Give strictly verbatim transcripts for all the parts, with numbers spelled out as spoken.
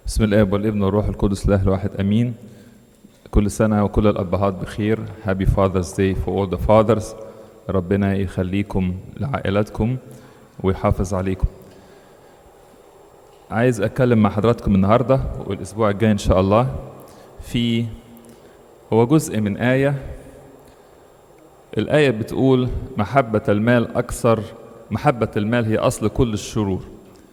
بسم الاب والابن والروح القدس الاله الواحد امين. كل سنه وكل الابهات بخير. هابي فاذرز داي فور اول ذا فاذرز. ربنا يخليكم لعائلاتكم ويحافظ عليكم. عايز اتكلم مع حضراتكم النهارده والاسبوع الجاي ان شاء الله في هو جزء من ايه. الايه بتقول محبه المال اكثر محبه المال هي اصل كل الشرور.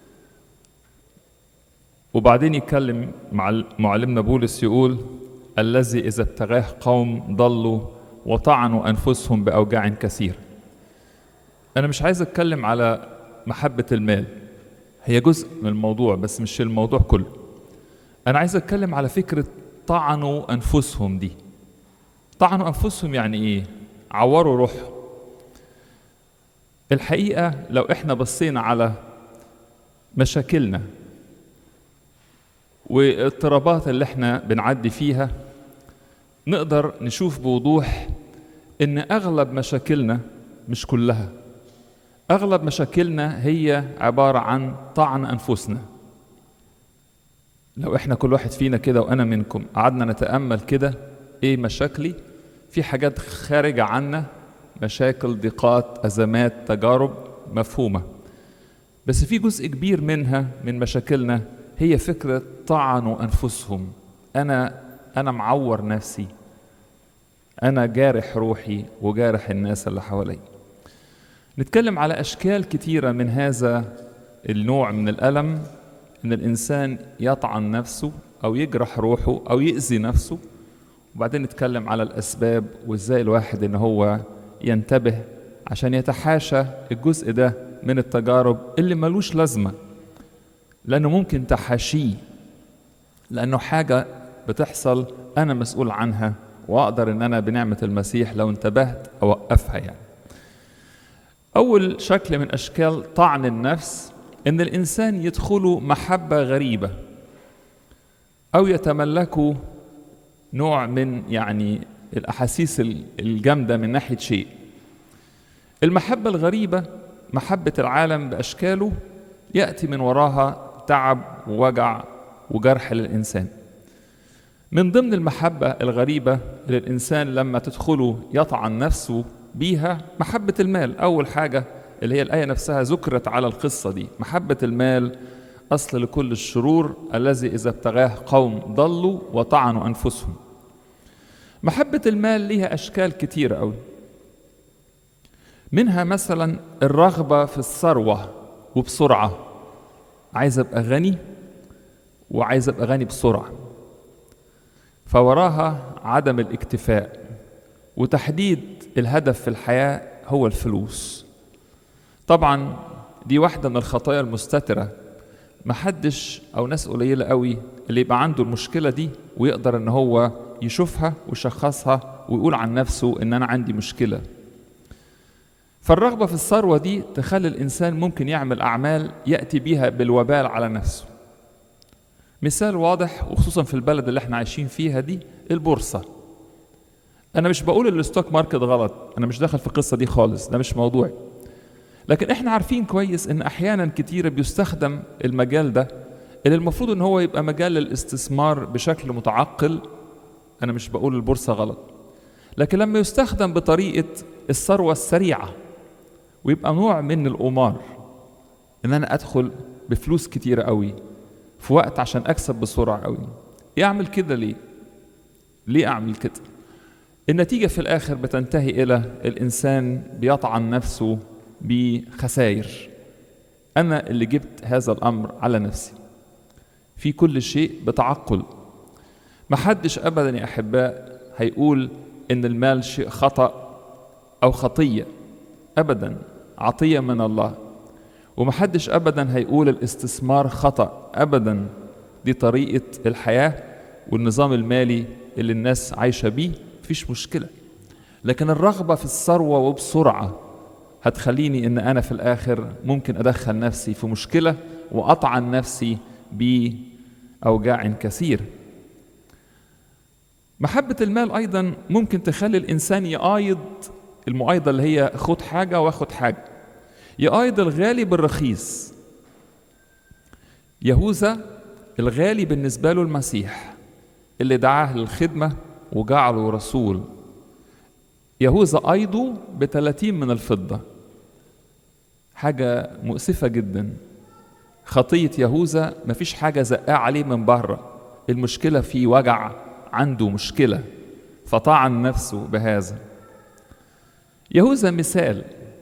وبعدين يتكلم مع معلمنا بولس يقول الذي إذا ابتغاه قوم ضلوا وطعنوا أنفسهم بأوجاع كثير. أنا مش عايز أتكلم على محبة المال، هي جزء من الموضوع بس مش الموضوع كله. أنا عايز أتكلم على فكرة طعنوا أنفسهم دي. طعنوا أنفسهم يعني إيه؟ عوروا روحهم. الحقيقة لو إحنا بصينا على مشاكلنا والاضطرابات اللي احنا بنعدي فيها نقدر نشوف بوضوح ان اغلب مشاكلنا مش كلها، اغلب مشاكلنا هي عبارة عن طعن انفسنا. لو احنا كل واحد فينا كده وانا منكم قعدنا نتأمل كده ايه مشاكلي، في حاجات خارجة عنا، مشاكل، ضيقات، ازمات، تجارب مفهومة، بس في جزء كبير منها من مشاكلنا هي فكرة طعنوا أنفسهم. أنا أنا معور نفسي، أنا جارح روحي وجارح الناس اللي حوالي. نتكلم على أشكال كتيرة من هذا النوع من الألم، إن الإنسان يطعن نفسه أو يجرح روحه أو يأذي نفسه. وبعدين نتكلم على الأسباب وإزاي الواحد إن هو ينتبه عشان يتحاشى الجزء ده من التجارب اللي ملوش لازمة، لأنه ممكن تحاشيه، لأنه حاجة بتحصل أنا مسؤول عنها وأقدر أن أنا بنعمة المسيح لو انتبهت أوقفها. يعني أول شكل من أشكال طعن النفس أن الإنسان يدخله محبة غريبة أو يتملكه نوع من يعني الأحاسيس الجامدة من ناحية شيء. المحبة الغريبة محبة العالم بأشكاله يأتي من وراها تعب ووجع وجرح للإنسان. من ضمن المحبة الغريبة للإنسان لما تدخله يطعن نفسه بيها محبة المال. أول حاجة اللي هي الآية نفسها ذكرت على القصة دي، محبة المال أصل لكل الشرور الذي إذا ابتغاه قوم ضلوا وطعنوا أنفسهم. محبة المال ليها أشكال كتيرة أوي، منها مثلا الرغبة في الثروة وبسرعة. عايز ابقى غني وعايز ابقى غني بسرعة، فوراها عدم الاكتفاء وتحديد الهدف في الحياة هو الفلوس. طبعا دي واحدة من الخطايا المستترة، محدش او ناس قليلة قوي اللي يبقى عنده المشكلة دي ويقدر ان هو يشوفها ويشخصها ويقول عن نفسه ان انا عندي مشكلة. فالرغبة في الثروة دي تخلي الإنسان ممكن يعمل أعمال يأتي بيها بالوبال على نفسه. مثال واضح وخصوصا في البلد اللي احنا عايشين فيها دي البورصة. أنا مش بقول الستوك ماركت غلط، أنا مش داخل في القصة دي خالص، ده مش موضوعي. لكن احنا عارفين كويس إن أحيانا كتيرة بيستخدم المجال ده اللي المفروض إن هو يبقى مجال للاستثمار بشكل متعقل. أنا مش بقول البورصة غلط، لكن لما يستخدم بطريقة الثروة السريعة ويبقى نوع من القمار، ان انا ادخل بفلوس كتيرة قوي في وقت عشان اكسب بسرعة قوي. يعمل كده ليه؟ ليه اعمل كده؟ النتيجة في الاخر بتنتهي الى الانسان بيطعن نفسه بخسائر. انا اللي جبت هذا الامر على نفسي. في كل شيء بتعقل. محدش ابدا يا احباء هيقول ان المال شيء خطأ او خطية، ابدا، عطية من الله. ومحدش ابدا هيقول الاستثمار خطأ، ابدا، دي طريقة الحياة والنظام المالي اللي الناس عايشة بيه، مفيش مشكلة. لكن الرغبة في الثروة وبسرعة هتخليني ان انا في الاخر ممكن ادخل نفسي في مشكلة واطعن نفسي بأوجاع كثير. محبة المال ايضا ممكن تخلي الانسان يقايض المقايضة اللي هي خد حاجة واخد حاجة، يقايض الغالي بالرخيص. يهوذا الغالي بالنسبة له المسيح اللي دعاه للخدمة وجعله رسول. يهوذا أيضه بثلاثين من الفضة، حاجة مؤسفة جدا. خطية يهوذا مفيش حاجة زقاه عليه من بره، المشكلة في وجع، عنده مشكلة فطعن نفسه بهذا. يهوذا مثال،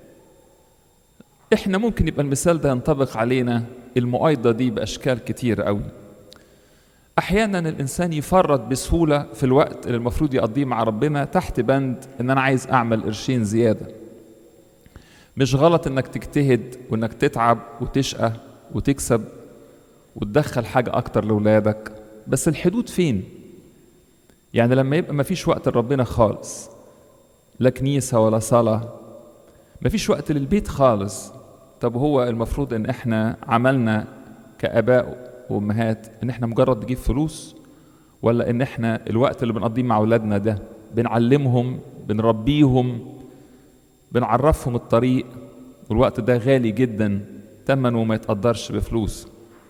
احنا ممكن يبقى المثال ده ينطبق علينا المؤايدة دي بأشكال كتير قوي. أحيانا الإنسان يفرط بسهولة في الوقت اللي المفروض يقضيه مع ربنا تحت بند إن أنا عايز أعمل قرشين زيادة. مش غلط إنك تجتهد وإنك تتعب وتشقى وتكسب وتدخل حاجة أكتر لأولادك، بس الحدود فين؟ يعني لما يبقى مفيش وقت لربنا خالص، لا كنيسة ولا صلاة، مفيش وقت للبيت خالص. طب هو المفروض إن إحنا عملنا كآباء وأمهات إن إحنا مجرد نجيب فلوس، ولا إن إحنا الوقت اللي بنقضيه مع أولادنا ده بنعلمهم، بنربيهم، بنعرفهم الطريق، والوقت ده غالي جدا ثمنه ما يتقدرش بفلوس.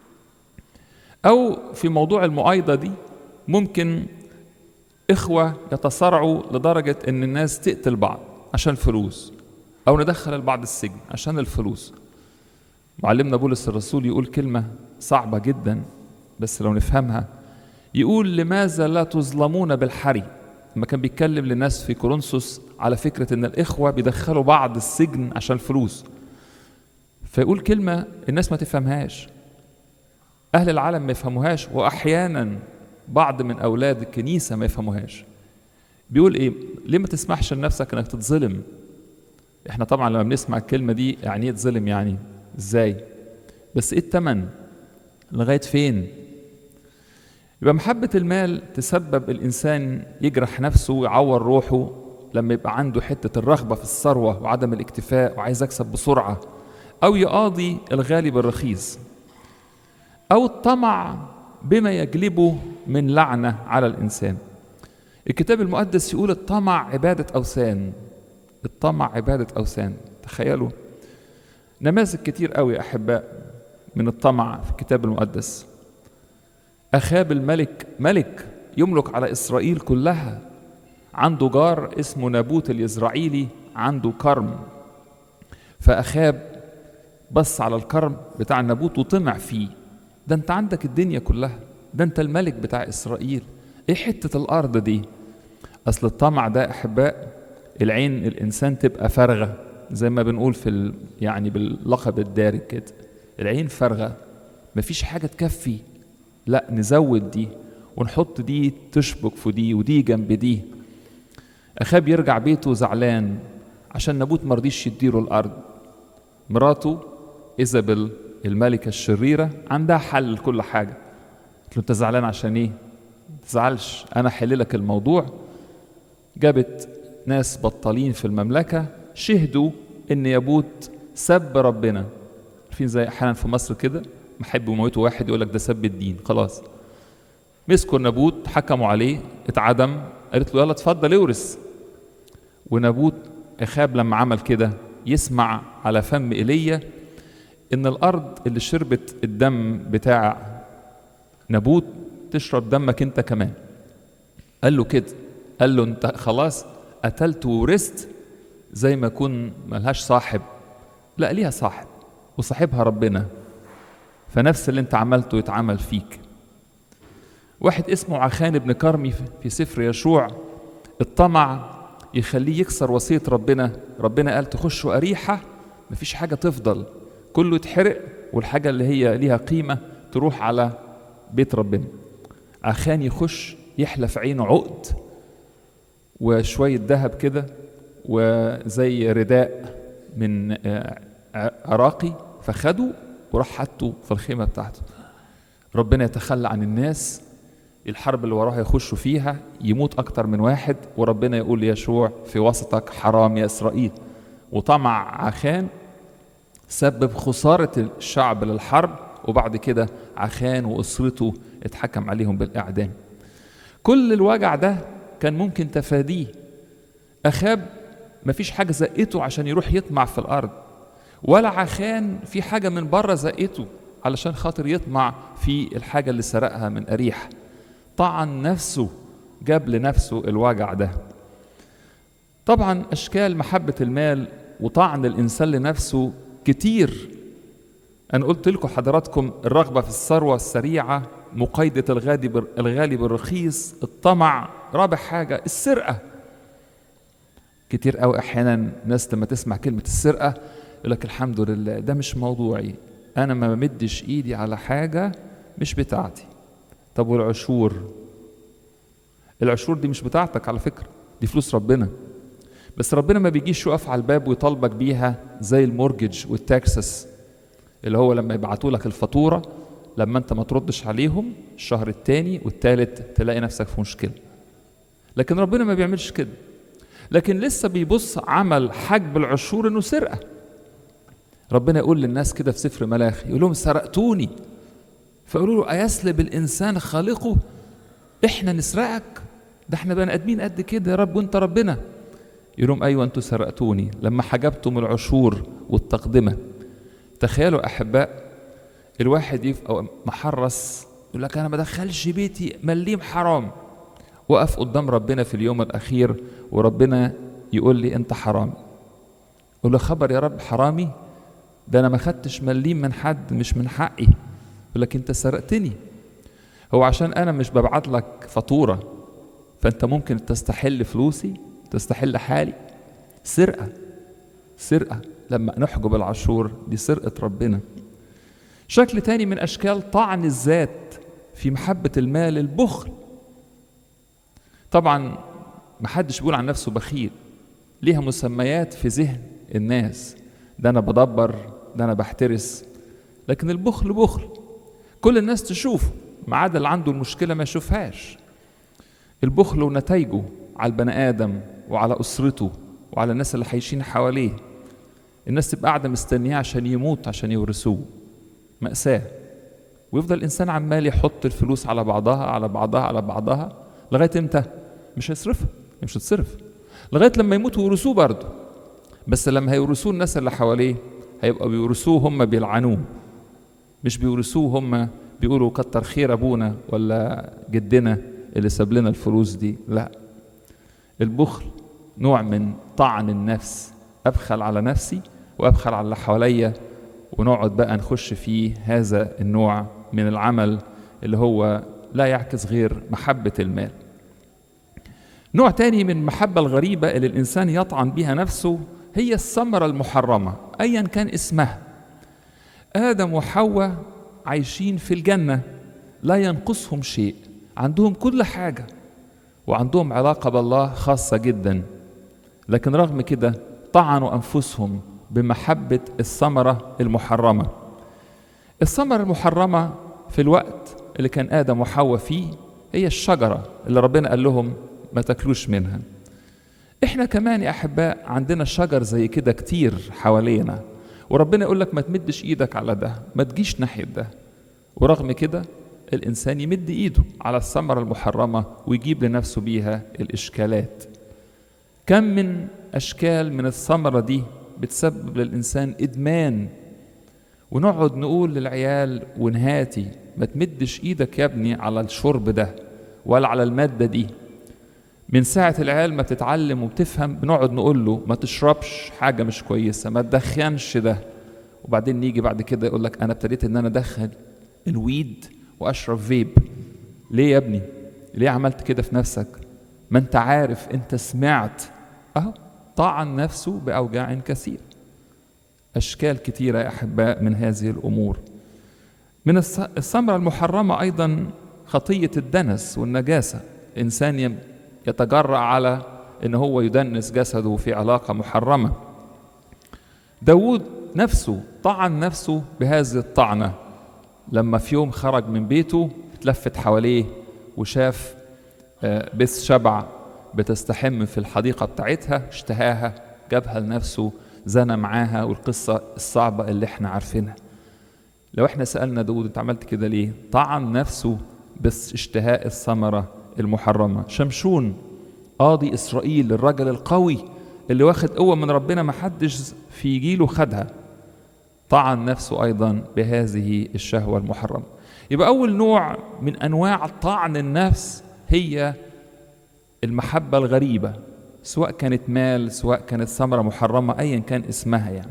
أو في موضوع المؤايدة دي ممكن إخوة يتصارعوا لدرجة إن الناس تقتل بعض عشان فلوس، أو ندخل البعض السجن عشان الفلوس. معلمنا بولس الرسول يقول كلمة صعبة جدا بس لو نفهمها، يقول لماذا لا تظلمون بالحري؟ لما كان بيتكلم للناس في كورنثوس على فكرة إن الإخوة بيدخلوا بعض السجن عشان فلوس، فيقول كلمة الناس ما تفهمهاش، أهل العالم ما يفهموهاش، وأحيانا بعض من أولاد الكنيسة ما يفهموهاش. بيقول إيه؟ ليه ما تسمحش لنفسك إنك تتظلم؟ إحنا طبعا لما بنسمع الكلمة دي يعني إيه تظلم؟ يعني إزاي؟ بس إيه التمن؟ لغاية فين؟ يبقى محبة المال تسبب الإنسان يجرح نفسه ويعور روحه لما يبقى عنده حتة الرغبة في الثروة وعدم الاكتفاء وعايز أكسب بسرعة، أو يقاضي الغالي بالرخيص، أو الطمع بما يجلبه من لعنة على الإنسان. الكتاب المقدس يقول الطمع عبادة أوثان، الطمع عبادة أوثان. تخيلوا نماذج كتير قوي أحباء من الطمع في الكتاب المقدس. أخاب الملك ملك يملك على إسرائيل كلها، عنده جار اسمه نابوت اليزرعيلي عنده كرم، فأخاب بص على الكرم بتاع نابوت وطمع فيه. ده انت عندك الدنيا كلها، ده انت الملك بتاع إسرائيل، ايه حتة الأرض دي؟ أصل الطمع ده أحباء العين الإنسان تبقى فارغة، زي ما بنقول في ال... يعني باللقب الدارج كده، العين فارغة مفيش حاجة تكفي، لا نزود دي ونحط دي تشبك في دي ودي جنب دي. أخاب يرجع بيته زعلان عشان نابوت مرضيش يديله الأرض. مراته إيزابل الملكة الشريرة عندها حل لكل حاجة. قلت له أنت زعلان عشان إيه؟ ما تزعلش، أنا حل لك الموضوع. جابت ناس بطالين في المملكة شهدوا إن يابوت سب ربنا. عارفين زي أحيانا في مصر كده محب وموته واحد يقول لك ده سب الدين، خلاص مسكوا نابوت حكموا عليه اتعدم. قالت له يلا اتفضل اورث. ونابوت أخاب لما عمل كده يسمع على فم إيليا إن الأرض اللي شربت الدم بتاع نابوت تشرب دمك أنت كمان. قال له كده، قال له أنت خلاص قتلت وورثت، زي ما يكون ملهاش صاحب، لا ليها صاحب وصاحبها ربنا، فنفس اللي أنت عملته يتعمل فيك. واحد اسمه عخان ابن كرمي في سفر يشوع، الطمع يخليه يكسر وصية ربنا. ربنا قال تخشوا أريحة مفيش حاجة تفضل، كله يتحرق والحاجة اللي هي ليها قيمة تروح على بيت ربنا. عخان يخش يحلف عينه عقد وشوية ذهب كده وزي رداء من عراقي، فخده وراح حطه في الخيمة بتاعته. ربنا يتخلى عن الناس، الحرب اللي وراها يخشوا فيها يموت أكتر من واحد، وربنا يقول ليشوع في وسطك حرام يا إسرائيل. وطمع عخان سبب خسارة الشعب للحرب، وبعد كده عخان وأسرته اتحكم عليهم بالإعدام. كل الوجع ده كان ممكن تفاديه. أخاب مفيش حاجة زقته عشان يروح يطمع في الأرض، ولا عخان في حاجة من بره زقته علشان خاطر يطمع في الحاجة اللي سرقها من أريح. طعن نفسه، جاب لنفسه الوجع ده. طبعا أشكال محبة المال وطعن الإنسان لنفسه كتير. أنا قلت لكم حضراتكم الرغبة في الثروة السريعة، مقايدة الغالي بالرخيص، الطمع، رابع حاجة السرقة. كتير قوي أحيانا ناس لما تسمع كلمة السرقة يقول لك الحمد لله ده مش موضوعي، أنا ما بمدش إيدي على حاجة مش بتاعتي. طب والعشور؟ العشور دي مش بتاعتك على فكرة، دي فلوس ربنا، بس ربنا ما بيجيش يقف على الباب ويطالبك بيها زي المورجج والتاكسس اللي هو لما يبعتوا لك الفاتورة لما انت ما تردش عليهم الشهر التاني والتالت تلاقي نفسك في مشكلة. لكن ربنا ما بيعملش كده، لكن لسه بيبص عمل حجب العشور انه سرقة. ربنا يقول للناس كده في سفر ملاخي، يقول لهم سرقتوني، فيقولوا له أيسلب الإنسان خالقه؟ إحنا نسرقك؟ ده إحنا بني آدمين قد كده يا رب وأنت ربنا. يقول لهم أيوة أنتوا سرقتوني لما حجبتم العشور والتقدمة. تخيلوا أحباء الواحد يبقى محرص يقول لك أنا ما دخلش بيتي مليم حرام، وقف قدام ربنا في اليوم الأخير وربنا يقول لي أنت حرامي. يقول له خبر يا رب حرامي؟ ده أنا ما خدتش مليم من حد، مش من حقي. يقول لك أنت سرقتني. هو عشان أنا مش ببعت لك فاتورة فأنت ممكن تستحل فلوسي، تستحل حالي؟ سرقة، سرقة. لما نحجب العشور دي سرقة ربنا. شكل تاني من أشكال طعن الذات في محبة المال البخل. طبعا محدش بيقول عن نفسه بخيل، ليها مسميات في ذهن الناس، ده أنا بدبر، ده أنا بحترس. لكن البخل بخل، كل الناس تشوفه ما عدا اللي عنده المشكلة ما يشوفهاش. البخل ونتائجه على البني آدم وعلى أسرته وعلى الناس اللي عايشين حواليه. الناس تبقى قاعدة مستنياه عشان يموت عشان يورثوه، مأساة. ويفضل الإنسان عمال يحط الفلوس على بعضها على بعضها على بعضها لغاية امتى؟ مش هيصرفها، مش هتصرف لغاية لما يموتوا ويورثوه برضه. بس لما هيورثوه الناس اللي حواليه هيبقى بيورثوه هم بيلعنوه، مش بيورثوه هم بيقولوا كتر خير أبونا ولا جدنا اللي ساب لنا الفلوس دي. لا، البخل نوع من طعن النفس، أبخل على نفسي وأبخل على اللي حواليا، ونقعد بقى نخش في هذا النوع من العمل اللي هو لا يعكس غير محبة المال. نوع تاني من المحبة الغريبة اللي الإنسان يطعن بها نفسه هي الثمرة المحرمة أيا كان اسمها. آدم وحواء عايشين في الجنة لا ينقصهم شيء، عندهم كل حاجة وعندهم علاقة بالله خاصة جدا، لكن رغم كده طعنوا أنفسهم بمحبة الثمرة المحرمة. الثمرة المحرمة في الوقت اللي كان آدم وحواء فيه هي الشجرة اللي ربنا قال لهم ما تاكلوش منها. احنا كمان يا أحباء عندنا شجر زي كده كتير حوالينا، وربنا يقول لك ما تمدش ايدك على ده، ما تجيش ناحية ده، ورغم كده الإنسان يمد ايده على الثمرة المحرمة ويجيب لنفسه بيها الإشكالات. كم من أشكال من الثمرة دي بتسبب للإنسان إدمان، ونقعد نقول للعيال ونهاتي ما تمدش ايدك يا ابني على الشرب ده ولا على المادة دي. من ساعة العيال ما بتتعلم وبتفهم بنقعد نقول له ما تشربش حاجة مش كويسة، ما تدخنش ده، وبعدين نيجي بعد كده يقول لك أنا ابتديت إن أنا أدخن الويد وأشرب فيب. ليه يا ابني؟ ليه عملت كده في نفسك؟ ما أنت عارف، أنت سمعت. أهو طعن نفسه بأوجاع كثير. أشكال كثيرة يا أحباء من هذه الأمور. من الثمرة المحرمة أيضا خطية الدنس والنجاسة. إنسان يتجرأ على إن هو يدنس جسده في علاقة محرمة. داود نفسه طعن نفسه بهذه الطعنة لما في يوم خرج من بيته اتلفت حواليه وشاف بث شبع بتستحم في الحديقة بتاعتها، اشتهاها، جابها لنفسه، زنى معاها، والقصة الصعبة اللي احنا عارفينها. لو احنا سألنا داود انت عملت كده ليه؟ طعن نفسه بس اشتهاء الثمرة المحرمة. شمشون قاضي إسرائيل، الرجل القوي اللي واخد قوة من ربنا ما حدش في جيله خدها، طعن نفسه أيضا بهذه الشهوة المحرمة. يبقى أول نوع من أنواع طعن النفس هي المحبة الغريبة، سواء كانت مال، سواء كانت ثمرة محرمة، أيا كان اسمها يعني.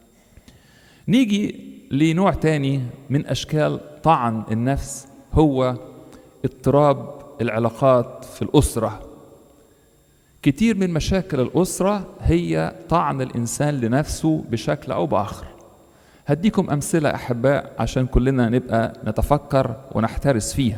نيجي لنوع تاني من أشكال طعن النفس، هو اضطراب العلاقات في الأسرة. كتير من مشاكل الأسرة هي طعن الإنسان لنفسه بشكل أو بآخر. هديكم أمثلة أحباء عشان كلنا نبقى نتفكر ونحترس فيها.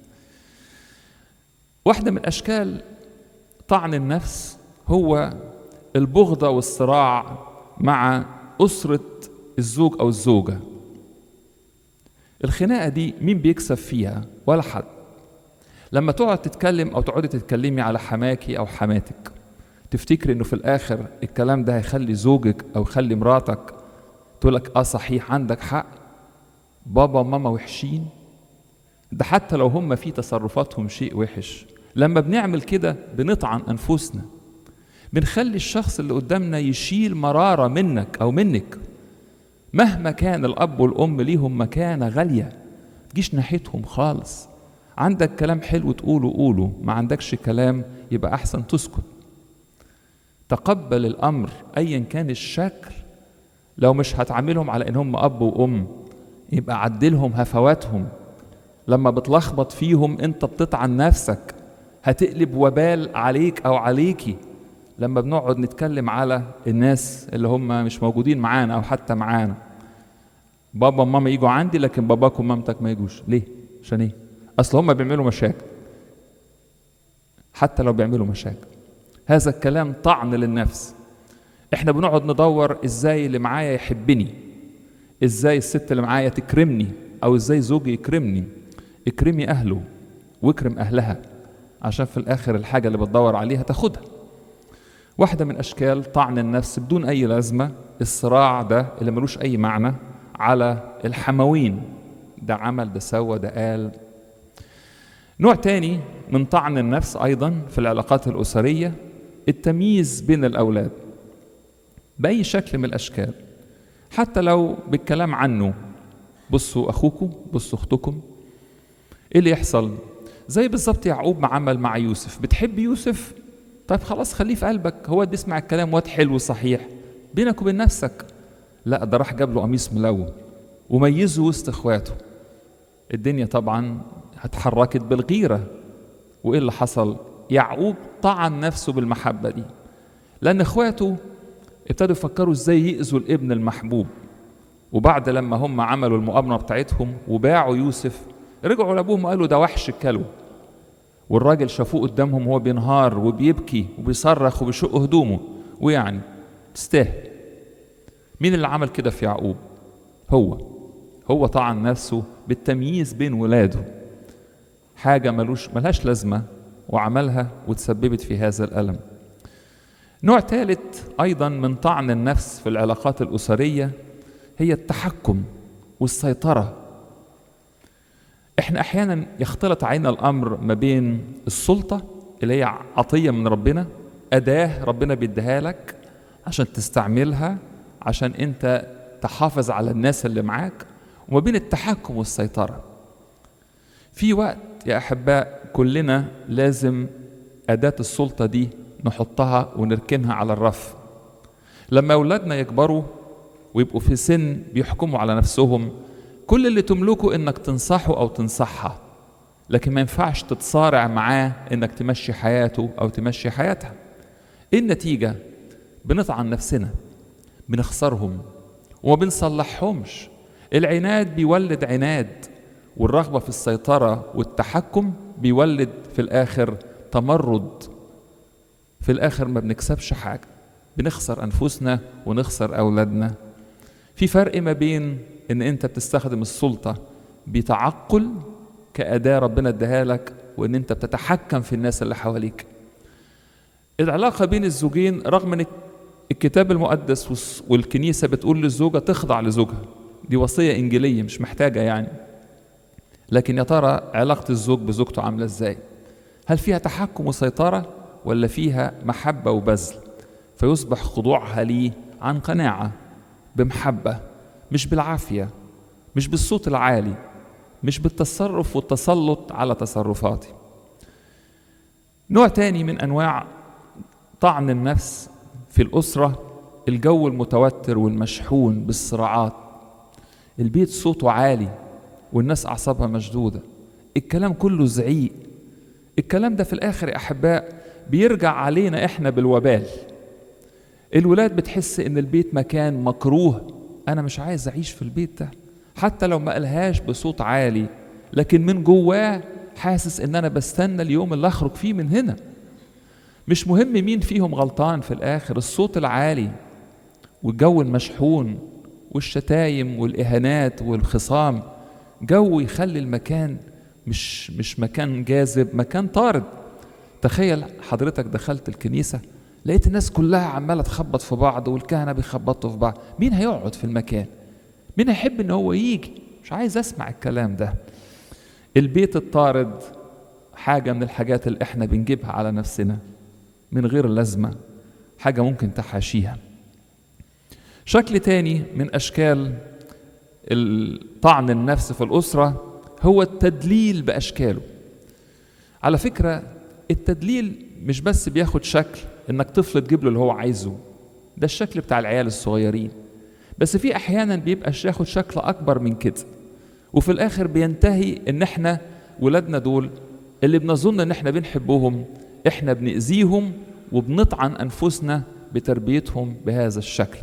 واحدة من أشكال طعن النفس هو البغضة والصراع مع أسرة الزوج أو الزوجة. الخناقة دي مين بيكسب فيها؟ ولا حد. لما تقعد تتكلم أو تقعدي تتكلمي على حماكي أو حماتك، تفتكري إنه في الآخر الكلام ده هيخلي زوجك أو يخلي مراتك تقولك آه صحيح عندك حق، بابا وماما وحشين؟ ده حتى لو هم في تصرفاتهم شيء وحش، لما بنعمل كده بنطعن أنفسنا، بنخلي الشخص اللي قدامنا يشيل مرارة منك أو منك. مهما كان الأب والأم ليهم مكانة غالية، تجيش ناحيتهم خالص. عندك كلام حلو تقوله قوله، ما عندكش كلام يبقى أحسن تسكت. تقبل الأمر أيا كان الشكل. لو مش هتعاملهم على إنهم أب وأم، يبقى عدلهم هفواتهم. لما بتلخبط فيهم أنت بتطعن نفسك، هتقلب وبال عليك أو عليكي. لما بنقعد نتكلم على الناس اللي هم مش موجودين معانا أو حتى معانا، بابا وماما يجوا عندي لكن باباك ومامتك ما يجوش، ليه؟ عشان ايه؟ أصل هم بيعملوا مشاكل. حتى لو بيعملوا مشاكل، هذا الكلام طعن للنفس. احنا بنقعد ندور ازاي اللي معايا يحبني، ازاي الست اللي معايا تكرمني، او ازاي زوجي يكرمني. اكرمي اهله واكرم اهلها، عشان في الاخر الحاجة اللي بتدور عليها تاخدها. واحدة من اشكال طعن النفس بدون اي لازمة الصراع ده اللي ملوش اي معنى على الحموين، ده عمل، ده سوى، ده قال. نوع تاني من طعن النفس ايضا في العلاقات الاسرية التمييز بين الاولاد بأي شكل من الأشكال، حتى لو بالكلام عنه. بصوا أخوكم، بصوا أختكم. إيه اللي يحصل؟ زي بالظبط يعقوب ما عمل مع يوسف. بتحب يوسف؟ طيب خلاص خليه في قلبك، هو بيسمع الكلام واد حلو صحيح، بينك وبين نفسك. لا، ده راح جاب له قميص ملون وميزه وسط إخواته. الدنيا طبعا اتحركت بالغيرة. وإيه اللي حصل؟ يعقوب طعن نفسه بالمحبة دي، لأن إخواته ابتدوا يفكروا ازاي يأذوا الابن المحبوب. وبعد لما هم عملوا المؤامرة بتاعتهم وباعوا يوسف، رجعوا لابوهم وقالوا ده وحش الكلو. والراجل شافوه قدامهم وهو بينهار وبيبكي وبيصرخ وبيشق هدومه، ويعني تستاهل. مين اللي عمل كده في يعقوب؟ هو هو طعن نفسه بالتمييز بين ولاده، حاجة ملوش ملهاش لازمة، وعملها وتسببت في هذا الألم. نوع ثالث أيضا من طعن النفس في العلاقات الأسرية هي التحكم والسيطرة. احنا أحيانا يختلط علينا الأمر ما بين السلطة اللي هي عطية من ربنا، أداة ربنا بيديها لك عشان تستعملها عشان أنت تحافظ على الناس اللي معاك، وما بين التحكم والسيطرة. في وقت يا أحباء كلنا لازم أداة السلطة دي نحطها ونركنها على الرف. لما أولادنا يكبروا ويبقوا في سن بيحكموا على نفسهم، كل اللي تملكه إنك تنصحه أو تنصحها، لكن ما ينفعش تتصارع معاه إنك تمشي حياته أو تمشي حياتها. إيه النتيجة؟ بنطعن نفسنا، بنخسرهم وما بنصلحهمش. العناد بيولد عناد، والرغبة في السيطرة والتحكم بيولد في الآخر تمرد. في الآخر ما بنكسبش حاجة، بنخسر أنفسنا ونخسر أولادنا. في فرق ما بين إن أنت بتستخدم السلطة بتعقل كأداة ربنا اداها لك، وإن أنت بتتحكم في الناس اللي حواليك. العلاقة بين الزوجين رغم إن الكتاب المقدس والكنيسة بتقول للزوجة تخضع لزوجها، دي وصية إنجيلية مش محتاجة يعني، لكن يا ترى علاقة الزوج بزوجته عاملة إزاي؟ هل فيها تحكم وسيطرة ولا فيها محبة وبذل؟ فيصبح خضوعها ليه عن قناعة، بمحبة، مش بالعافية، مش بالصوت العالي، مش بالتصرف والتسلط على تصرفاتي. نوع تاني من أنواع طعن النفس في الأسرة الجو المتوتر والمشحون بالصراعات، البيت صوته عالي والناس أعصابها مشدودة، الكلام كله زعيق. الكلام ده في الآخر يا أحباء بيرجع علينا إحنا بالوبال. الولاد بتحس إن البيت مكان مكروه، أنا مش عايز أعيش في البيت ده، حتى لو ما قالهاش بصوت عالي، لكن من جواه حاسس إن أنا بستنى اليوم اللي أخرج فيه من هنا. مش مهم مين فيهم غلطان في الآخر، الصوت العالي والجو المشحون والشتايم والإهانات والخصام جو يخلي المكان مش مش مكان جاذب، مكان طارد. تخيل حضرتك دخلت الكنيسة لقيت الناس كلها عمالة تخبط في بعض والكهنة بيخبطوا في بعض، مين هيقعد في المكان؟ مين هيحب ان هو يجي؟ مش عايز اسمع الكلام ده. البيت الطارد حاجة من الحاجات اللي احنا بنجيبها على نفسنا من غير لازمة، حاجة ممكن تحاشيها. شكل تاني من أشكال طعن النفس في الأسرة هو التدليل بأشكاله. على فكرة التدليل مش بس بياخد شكل إنك طفل تجيب له اللي هو عايزه، ده الشكل بتاع العيال الصغيرين، بس في أحيانا بيبقى ياخد شكل أكبر من كده، وفي الآخر بينتهي إن إحنا ولادنا دول اللي بنظن إن إحنا بنحبهم إحنا بنأذيهم وبنطعن أنفسنا بتربيتهم بهذا الشكل.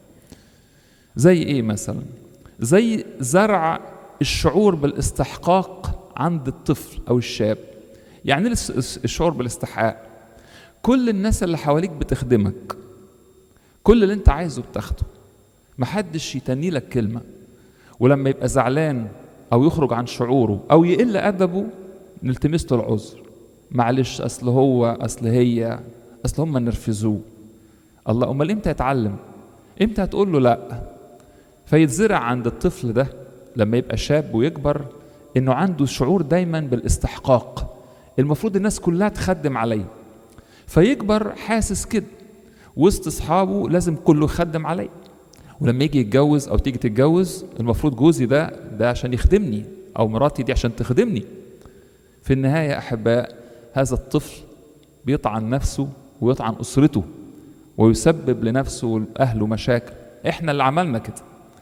زي إيه مثلا؟ زي زرع الشعور بالاستحقاق عند الطفل أو الشاب. يعني الشعور بالاستحقاق، كل الناس اللي حواليك بتخدمك، كل اللي انت عايزه بتاخده، محدش يتني لك كلمة، ولما يبقى زعلان أو يخرج عن شعوره أو يقل أدبه نلتمس له العذر، معلش أصل هو أصل هي أصل هم نرفزوه. الله، أمال إمتى يتعلم؟ إمتى هتقول له لأ؟ فيتزرع عند الطفل ده لما يبقى شاب ويكبر إنه عنده شعور دايما بالاستحقاق، المفروض الناس كلها تخدم عليه، فيكبر حاسس كده وسط أصحابه لازم كله يخدم عليه، ولما يجي يتجوز أو تيجي تتجوز المفروض جوزي ده ده عشان يخدمني أو مراتي دي عشان تخدمني. في النهاية أحباء هذا الطفل بيطعن نفسه ويطعن أسرته ويسبب لنفسه وأهله مشاكل، إحنا اللي عملنا كده.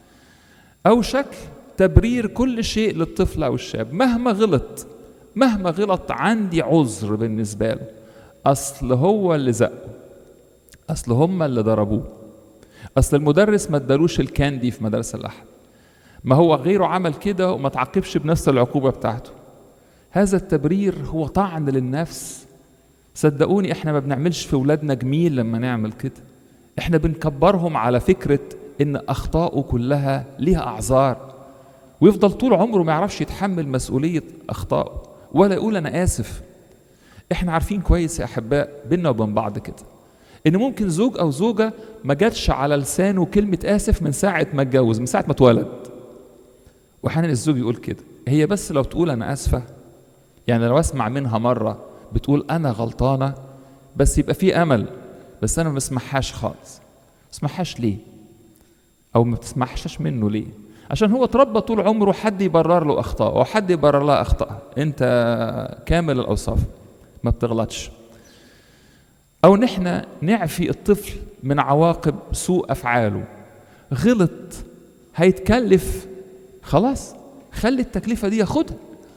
أو شكل تبرير كل شيء للطفل أو الشاب، مهما غلط مهما غلط عندي عذر بالنسبة له، أصل هو اللي زقه، أصل هم اللي ضربوه، أصل المدرس ما ادالوش الكاندي في مدرسة الأحد، ما هو غيره عمل كده وما تعاقبش بنفس العقوبة بتاعته. هذا التبرير هو طعن للنفس. صدقوني احنا ما بنعملش في ولادنا جميل لما نعمل كده، احنا بنكبرهم على فكرة ان اخطائه كلها ليها اعذار، ويفضل طول عمره ما يعرفش يتحمل مسؤولية اخطائه ولا يقول انا اسف. احنا عارفين كويس يا احباء بينا وبين بعض كده ان ممكن زوج او زوجة ما جاتش على لسانه كلمة اسف من ساعة ما اتجوز، من ساعة ما اتولد، واحيانا الزوج يقول كده، هي بس لو تقول انا اسفة، يعني لو اسمع منها مرة بتقول انا غلطانة بس يبقى في امل، بس انا ما بسمعهاش خالص. ما بسمعهاش ليه؟ او ما بتسمعهاش منه ليه؟ عشان هو اتربى طول عمره حد يبرر له اخطاء او حد يبرر لها اخطاء، انت كامل الاوصاف ما بتغلطش. او نحن نعفي الطفل من عواقب سوء افعاله، غلط هيتكلف، خلاص خلي التكلفة دي ياخدها.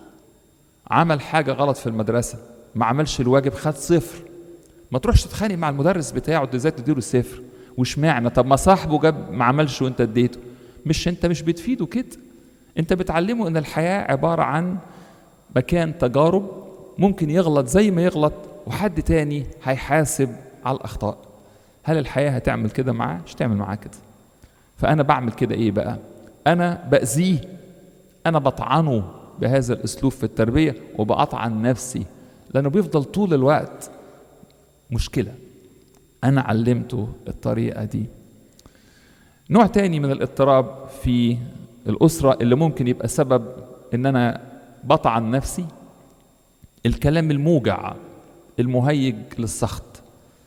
عمل حاجة غلط في المدرسة، ما عملش الواجب، خد صفر، ما تروحش تتخانق مع المدرس بتاعه ازاي تديله الصفر، وش معنى؟ طب ما صاحبه جاب ما عملش وانت اديته، مش انت مش بتفيده كده، انت بتعلمه ان الحياة عبارة عن مكان تجارب، ممكن يغلط زي ما يغلط وحد تاني هيحاسب على الأخطاء. هل الحياة هتعمل كده معاه؟ مش تعمل معاه كده. فأنا بعمل كده إيه بقى؟ أنا بأذيه، أنا بطعنه بهذا الأسلوب في التربية وبأطعن نفسي، لأنه بيفضل طول الوقت مشكلة، أنا علمته الطريقة دي. نوع تاني من الاضطراب في الأسرة اللي ممكن يبقى سبب إن أنا بطعن نفسي، الكلام الموجع المهيج للسخط،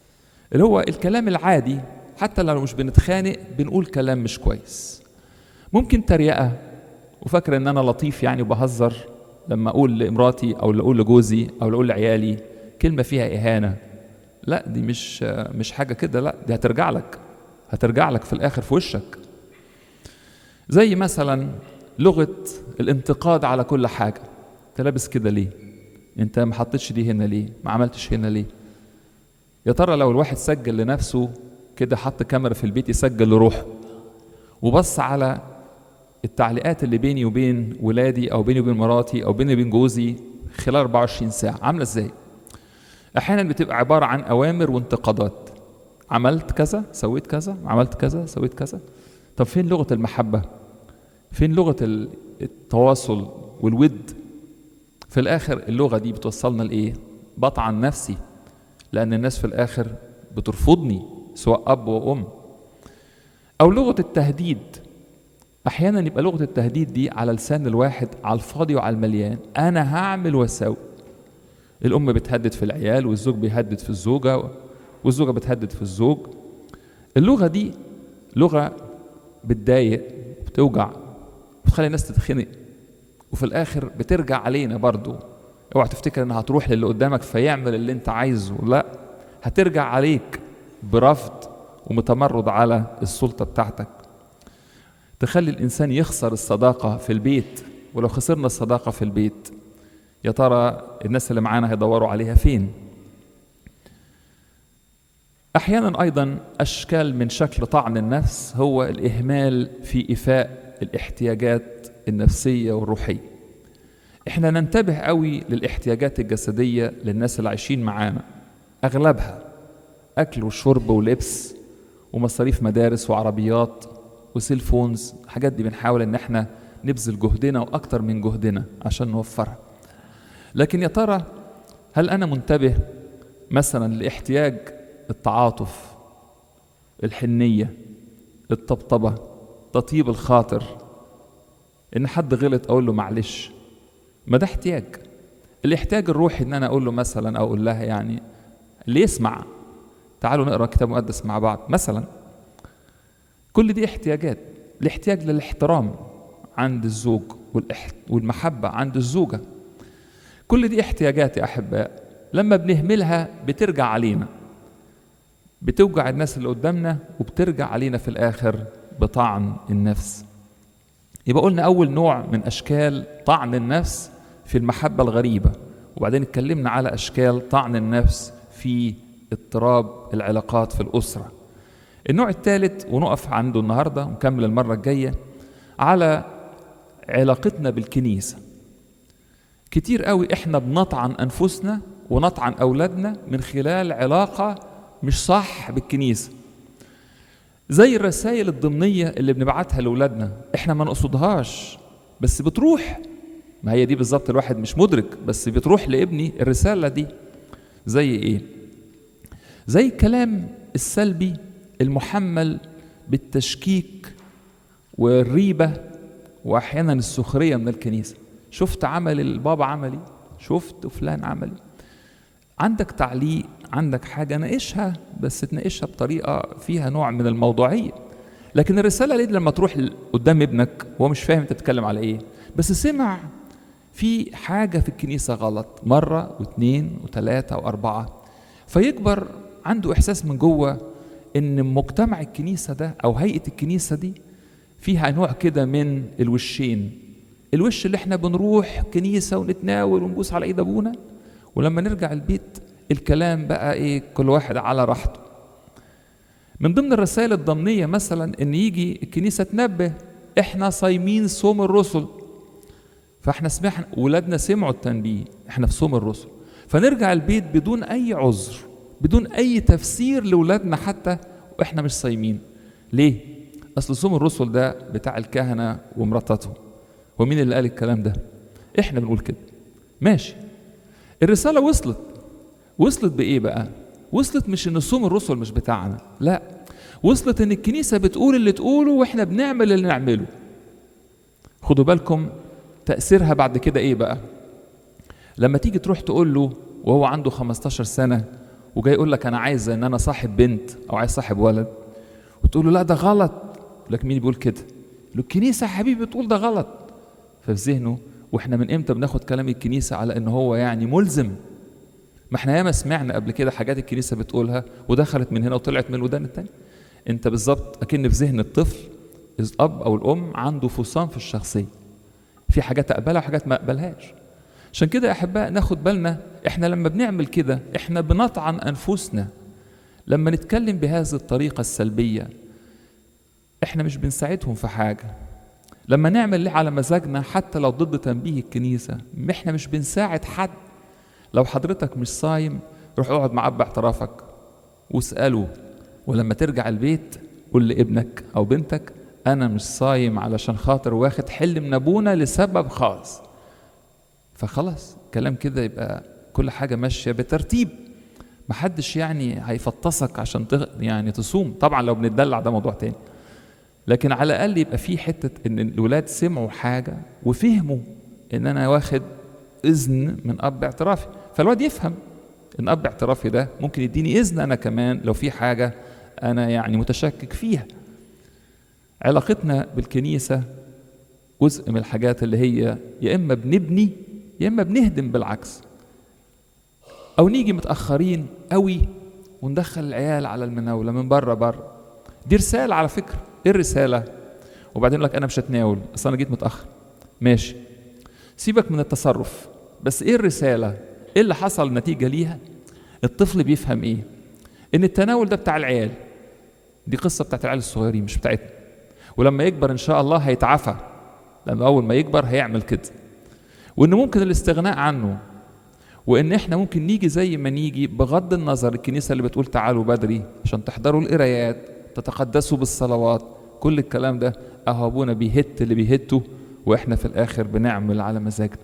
اللي هو الكلام العادي، حتى لو مش بنتخانق بنقول كلام مش كويس. ممكن تريقة وفاكر ان انا لطيف يعني وبهزر لما اقول لامراتي او اقول لجوزي او اقول لعيالي كلمة فيها اهانة. لا دي مش مش حاجة كده، لا دي هترجع لك هترجع لك في الاخر في وشك. زي مثلا لغة الانتقاد على كل حاجة. انت لابس كده ليه؟ انت ما حطيتش دي هنا ليه؟ ما عملتش هنا ليه؟ يا ترى لو الواحد سجل لنفسه كده، حط كاميرا في البيت يسجل لروحه وبص على التعليقات اللي بيني وبين ولادي او بيني وبين مراتي او بيني وبين جوزي خلال أربعة وعشرين ساعة عاملة ازاي؟ احيانا بتبقى عبارة عن اوامر وانتقادات. عملت كذا، سويت كذا، عملت كذا، سويت كذا. طب فين لغة المحبة؟ فين لغة التواصل والود؟ في الاخر اللغة دي بتوصلنا لايه؟ بطعن نفسي، لان الناس في الاخر بترفضني سواء اب وام. او لغة التهديد. احيانا يبقى لغة التهديد دي على لسان الواحد على الفاضي وعلى المليان، انا هعمل واسوي. الام بتهدد في العيال، والزوج بيهدد في الزوجة، والزوجة بتهدد في الزوج. اللغة دي لغة بتضايق، بتوجع، بتخلي الناس تتخنق، وفي الاخر بترجع علينا برضو. اوعى تفتكر انها هتروح للي قدامك فيعمل اللي انت عايزه، لا، هترجع عليك برفض ومتمرد على السلطة بتاعتك. تخلي الانسان يخسر الصداقة في البيت، ولو خسرنا الصداقة في البيت يا ترى الناس اللي معانا هيدوروا عليها فين؟ احيانا ايضا اشكال من شكل طعن النفس هو الاهمال في ايفاء الاحتياجات النفسية والروحية. احنا ننتبه قوي للاحتياجات الجسدية للناس اللي عايشين معانا، اغلبها اكل وشرب ولبس ومصاريف مدارس وعربيات وسيلفونز. الحاجات دي بنحاول ان احنا نبذل جهدنا واكتر من جهدنا عشان نوفرها. لكن يا ترى هل انا منتبه مثلا لاحتياج التعاطف، الحنية، الطبطبة، تطيب الخاطر، ان حد غلط اقول له معلش؟ ما ده احتياج. الاحتياج الروحي ان انا اقول له مثلا او اقول لها يعني اللي يسمع تعالوا نقرا كتاب مقدس مع بعض مثلا. كل دي احتياجات. الاحتياج للاحترام عند الزوج والمحبة عند الزوجة، كل دي احتياجات يا أحباء. لما بنهملها بترجع علينا، بتوجع الناس اللي قدامنا، وبترجع علينا في الآخر بطعن النفس. يبقى قلنا أول نوع من أشكال طعن النفس في المحبة الغريبة، وبعدين اتكلمنا على أشكال طعن النفس في اضطراب العلاقات في الأسرة. النوع الثالث ونقف عنده النهاردة ونكمل المرة الجاية على علاقتنا بالكنيسة. كتير قوي احنا بنطعن أنفسنا ونطعن أولادنا من خلال علاقة مش صح بالكنيسة. زي الرسائل الضمنية اللي بنبعتها لأولادنا، احنا ما نقصدهاش بس بتروح. ما هي دي بالظبط، الواحد مش مدرك بس بتروح لابني الرسالة دي. زي ايه؟ زي الكلام السلبي المحمل بالتشكيك والريبة واحيانا السخرية من الكنيسة. شفت عمل البابا عملي، شفت فلان عملي. عندك تعليق، عندك حاجة ناقشها، بس تناقشها بطريقة فيها نوع من الموضوعية. لكن الرسالة دي لما تروح قدام ابنك وهو مش فاهم انت تتكلم على ايه، بس سمع في حاجة في الكنيسة غلط مرة واثنين وثلاثة واربعة، فيكبر عنده احساس من جوه ان مجتمع الكنيسة ده او هيئة الكنيسة دي فيها نوع كده من الوشين. الوش اللي احنا بنروح كنيسة ونتناول ونبوس على ايد ابونا، ولما نرجع البيت الكلام بقى ايه، كل واحد على راحته. من ضمن الرسائل الضمنية مثلا ان يجي الكنيسة تنبه احنا صايمين صوم الرسل، فاحنا سمعنا ولادنا سمعوا التنبيه احنا في صوم الرسل، فنرجع البيت بدون اي عذر، بدون اي تفسير لولادنا حتى واحنا مش صايمين. ليه؟ اصل صوم الرسل ده بتاع الكهنة ومراتاتهم. ومين اللي قال الكلام ده؟ احنا بنقول كده. ماشي، الرسالة وصلت. وصلت بايه بقى؟ وصلت مش ان صوم الرسل مش بتاعنا، لا، وصلت ان الكنيسة بتقول اللي تقوله واحنا بنعمل اللي نعمله. خدوا بالكم تأثيرها بعد كده ايه بقى؟ لما تيجي تروح تقول له وهو عنده خمستاشر سنة وجاي يقول لك انا عايز ان انا صاحب بنت او عايز صاحب ولد، وتقول له لا ده غلط، لك مين بيقول كده؟ الكنيسة يا حبيبي بتقول ده غلط. ففي ذهنه، واحنا من امتى بناخد كلام الكنيسة على ان هو يعني ملزم؟ ما احنا ياما سمعنا قبل كده حاجات الكنيسة بتقولها ودخلت من هنا وطلعت من الودان التاني. انت بالظبط اكن في ذهن الطفل الاب او الام عنده فصام في الشخصية، في حاجات اقبلها وحاجات ما اقبلهاش. عشان كده يا احباء ناخد بالنا، احنا لما بنعمل كده احنا بنطعن انفسنا. لما نتكلم بهذه الطريقة السلبية احنا مش بنساعدهم في حاجة. لما نعمل اللي على مزاجنا حتى لو ضد تنبيه الكنيسة احنا مش بنساعد حد. لو حضرتك مش صايم روح اقعد مع اب اعترافك واسأله، ولما ترجع البيت قول لابنك او بنتك انا مش صايم علشان خاطر واخد حل من ابونا لسبب خاص. فخلاص كلام كده يبقى كل حاجة ماشية بترتيب، محدش يعني هيفطسك عشان تغ... يعني تصوم. طبعا لو بنتدلع ده موضوع تاني، لكن على الأقل يبقى في حتة إن الولاد سمعوا حاجة وفهموا إن أنا واخد إذن من أب اعترافي، فالواد يفهم إن أب اعترافي ده ممكن يديني إذن أنا كمان لو في حاجة أنا يعني متشكك فيها. علاقتنا بالكنيسة جزء من الحاجات اللي هي يا إما بنبني يا إما بنهدم بالعكس، أو نيجي متأخرين قوي وندخل العيال على المناولة من بره بره. دي رسالة على فكرة. إيه الرسالة؟ وبعدين لك أنا مش هتناول أصل أنا جيت متأخر. ماشي، سيبك من التصرف، بس إيه الرسالة؟ إيه اللي حصل نتيجة ليها؟ الطفل بيفهم إيه؟ إن التناول ده بتاع العيال، دي قصة بتاعت العيال الصغيرين مش بتاعتنا، ولما يكبر إن شاء الله هيتعافى، لأنه أول ما يكبر هيعمل كده، وإن ممكن الاستغناء عنه، وإن إحنا ممكن نيجي زي ما نيجي بغض النظر. الكنيسة اللي بتقول تعالوا بدري عشان تحضروا القرايات تتقدسوا بالصلوات، كل الكلام ده أهو أبونا بيهت اللي بيهته وإحنا في الآخر بنعمل على مزاجنا.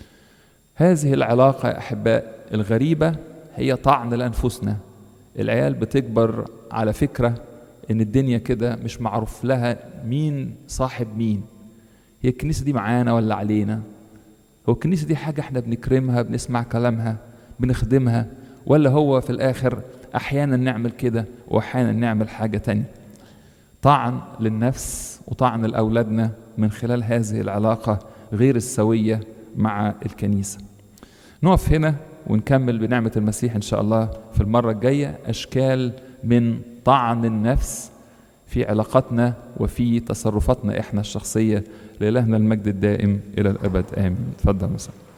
هذه العلاقة يا أحباء الغريبة هي طعن لأنفسنا. العيال بتكبر على فكرة إن الدنيا كده مش معروف لها مين صاحب مين. هي الكنيسة دي معانا ولا علينا؟ هو الكنيسة دي حاجة احنا بنكرمها بنسمع كلامها بنخدمها، ولا هو في الآخر أحيانا نعمل كده وأحيانا نعمل حاجة تانية؟ طعن للنفس وطعن لأولادنا من خلال هذه العلاقة غير السوية مع الكنيسة. نقف هنا ونكمل بنعمة المسيح إن شاء الله في المرة الجاية أشكال من طعن النفس في علاقتنا وفي تصرفاتنا إحنا الشخصية. لإلهنا المجد الدائم إلى الأبد آمين. تفضل مساء.